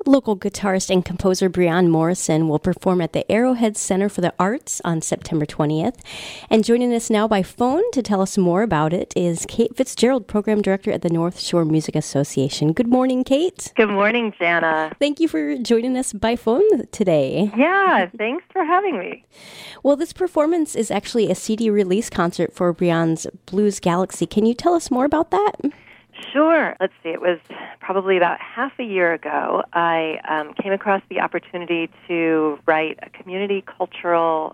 Local guitarist and composer Breon Morrison will perform at the Arrowhead Center for the Arts on September 20th. And joining us now by phone to tell us more about it is Kate Fitzgerald, Program Director at the North Shore Music Association. Good morning, Kate. Good morning, Jana. Thank you for joining us by phone today. Yeah, thanks for having me. Well, this performance is actually a CD release concert for Breon's Blues Galaxy. Can you tell us more about that? Sure. Let's see. It was probably about half a year ago. I came across the opportunity to write a community cultural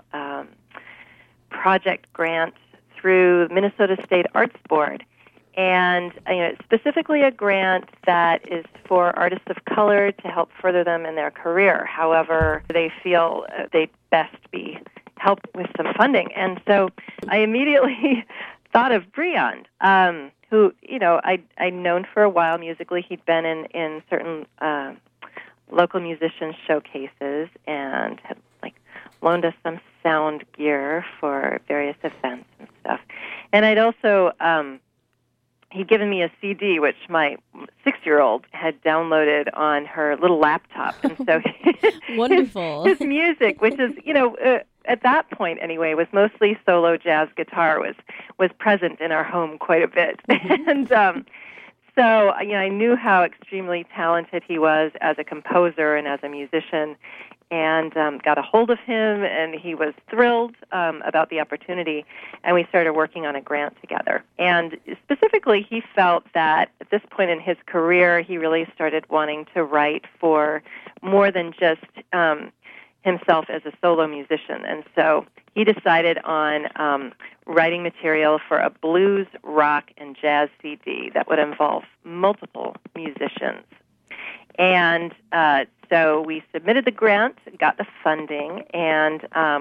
project grant through the Minnesota State Arts Board. And it's specifically a grant that is for artists of color to help further them in their career. However, they feel they'd best be helped with some funding. And so I immediately thought of Breon, who, I'd known for a while musically. He'd been in certain local musicians' showcases and had, loaned us some sound gear for various events and stuff. And I'd also, he'd given me a CD, which my 6-year-old had downloaded on her little laptop. And so Wonderful. His music, which is, at that point anyway, was mostly solo jazz guitar, was present in our home quite a bit. And so I knew how extremely talented he was as a composer and as a musician, and got a hold of him, and he was thrilled about the opportunity, and we started working on a grant together. And specifically, he felt that at this point in his career, he really started wanting to write for more than just himself as a solo musician. And so he decided on writing material for a blues, rock, and jazz CD that would involve multiple musicians. And so we submitted the grant, got the funding, and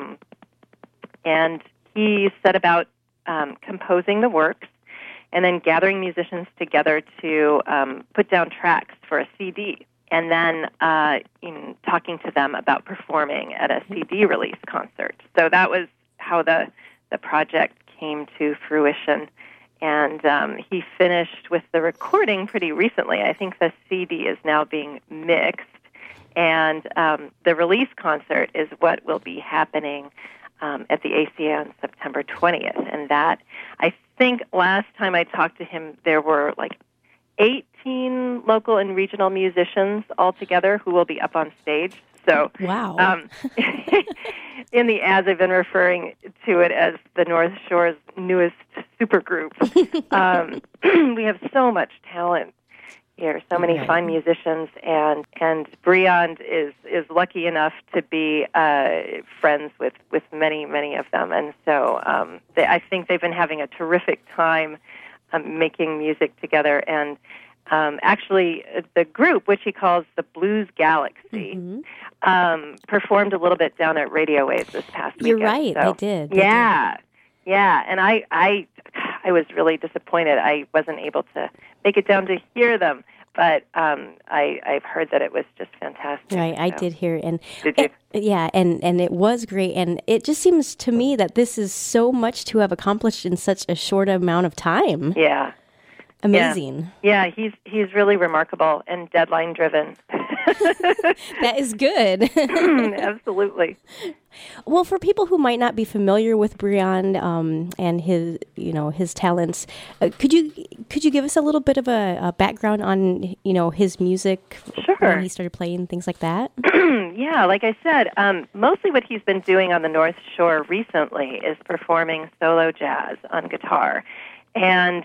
he set about composing the works and then gathering musicians together to put down tracks for a CD. And then talking to them about performing at a CD release concert. So that was how the project came to fruition. And he finished with the recording pretty recently. I think the CD is now being mixed. And the release concert is what will be happening at the ACA on September 20th. And that, I think last time I talked to him, there were 18 local and regional musicians altogether who will be up on stage. So, wow. In the ads, I've been referring to it as the North Shore's newest supergroup. We have so much talent here, so many fine musicians, and Breon is lucky enough to be friends with many of them, and so I think they've been having a terrific time making music together. And actually, the group, which he calls the Blues Galaxy, performed a little bit down at Radio Waves this past weekend. You're right, so, they did. Yeah. And I was really disappointed. I wasn't able to make it down to hear them, but I've heard that it was just fantastic. Right, I did hear it. And did you? Yeah, and it was great. And it just seems to me that this is so much to have accomplished in such a short amount of time. Yeah. Amazing. Yeah, he's really remarkable and deadline driven. That is good. Absolutely. Well, for people who might not be familiar with Breon and his talents, could you give us a little bit of a background on his music? Sure. When he started playing, things like that. Yeah, like I said, mostly what he's been doing on the North Shore recently is performing solo jazz on guitar, and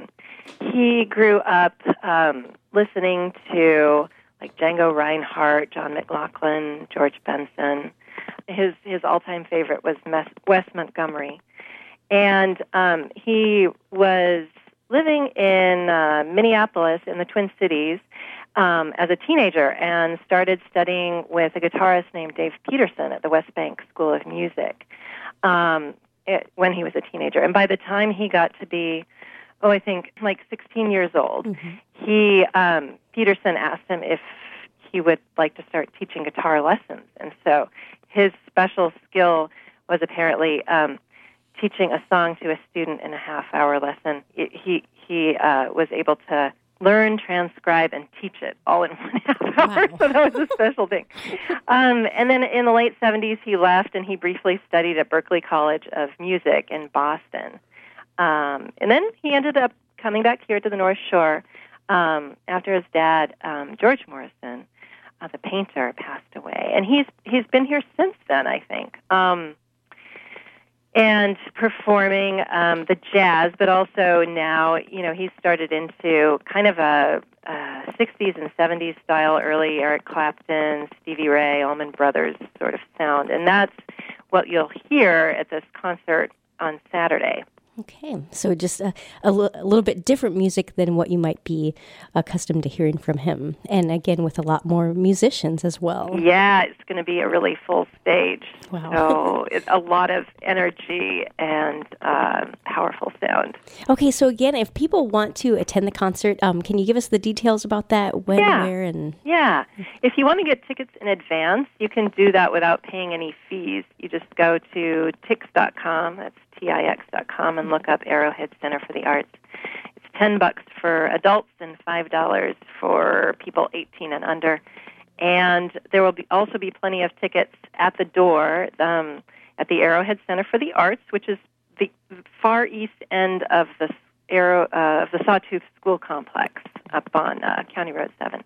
he grew up listening to Django Reinhardt, John McLaughlin, George Benson. His all-time favorite was Wes Montgomery. And he was living in Minneapolis in the Twin Cities as a teenager and started studying with a guitarist named Dave Peterson at the West Bank School of Music when he was a teenager. And by the time he got to be, I think 16 years old, Peterson asked him if he would like to start teaching guitar lessons. And so his special skill was apparently teaching a song to a student in a half-hour lesson. He was able to learn, transcribe, and teach it all in 1.5 hours. Wow. So that was a special thing. And then in the late 70s, he left, and he briefly studied at Berklee College of Music in Boston. And then he ended up coming back here to the North Shore after his dad, George Morrison, the painter, passed away. And he's been here since then, I think. And performing the jazz, but also now, he's started into kind of a 60s and 70s style, early Eric Clapton, Stevie Ray, Allman Brothers sort of sound. And that's what you'll hear at this concert on Saturday. Okay, so just a little bit different music than what you might be accustomed to hearing from him. And again, with a lot more musicians as well. Yeah, it's going to be a really full stage. Wow. So it's a lot of energy and powerful sound. Okay, so again, if people want to attend the concert, can you give us the details about that? When, where, and... Yeah. If you want to get tickets in advance, you can do that without paying any fees. You just go to Tix.com, that's TIX.com, and look up Arrowhead Center for the Arts. It's $10 for adults and $5 for people 18 and under. And there will also be plenty of tickets at the door at the Arrowhead Center for the Arts, which is the far east end of the Sawtooth School Complex up on County Road 7.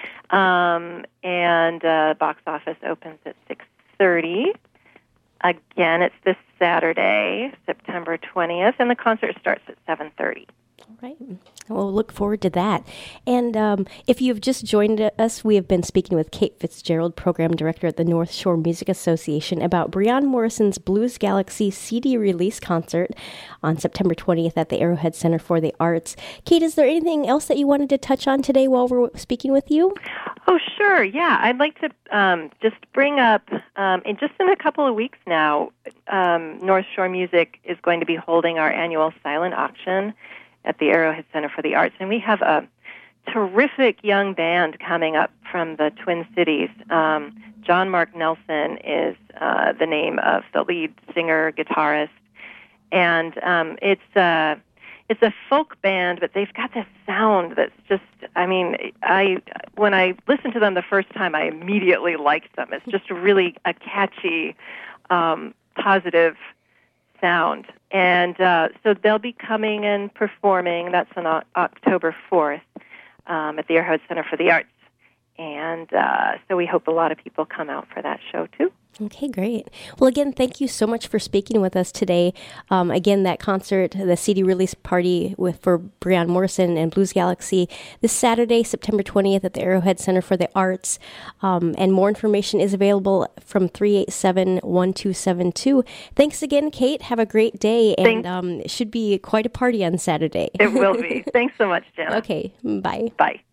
And box office opens at 6:30. Again, it's this Saturday, September 20th, and the concert starts at 7:30. All right. We'll look forward to that. And if you've just joined us, we have been speaking with Kate Fitzgerald, Program Director at the North Shore Music Association, about Breon Morrison's Blues Galaxy CD release concert on September 20th at the Arrowhead Center for the Arts. Kate, is there anything else that you wanted to touch on today while we're speaking with you? Oh, sure. Yeah, I'd like to just bring up, in a couple of weeks now, North Shore Music is going to be holding our annual silent auction at the Arrowhead Center for the Arts. And we have a terrific young band coming up from the Twin Cities. John Mark Nelson is the name of the lead singer, guitarist. And it's a folk band, but they've got this sound that's just, when I listened to them the first time, I immediately liked them. It's just really a catchy, positive sound. And so they'll be coming and performing. That's on October 4th at the Arrowhead Center for the Arts. And so we hope a lot of people come out for that show, too. Okay, great. Well, again, thank you so much for speaking with us today. Again, that concert, the CD release party for Breon Morrison and Blues Galaxy, this Saturday, September 20th at the Arrowhead Center for the Arts. And more information is available from 387-1272. Thanks again, Kate. Have a great day. And it should be quite a party on Saturday. It will be. Thanks so much, Jenna. Okay, bye. Bye.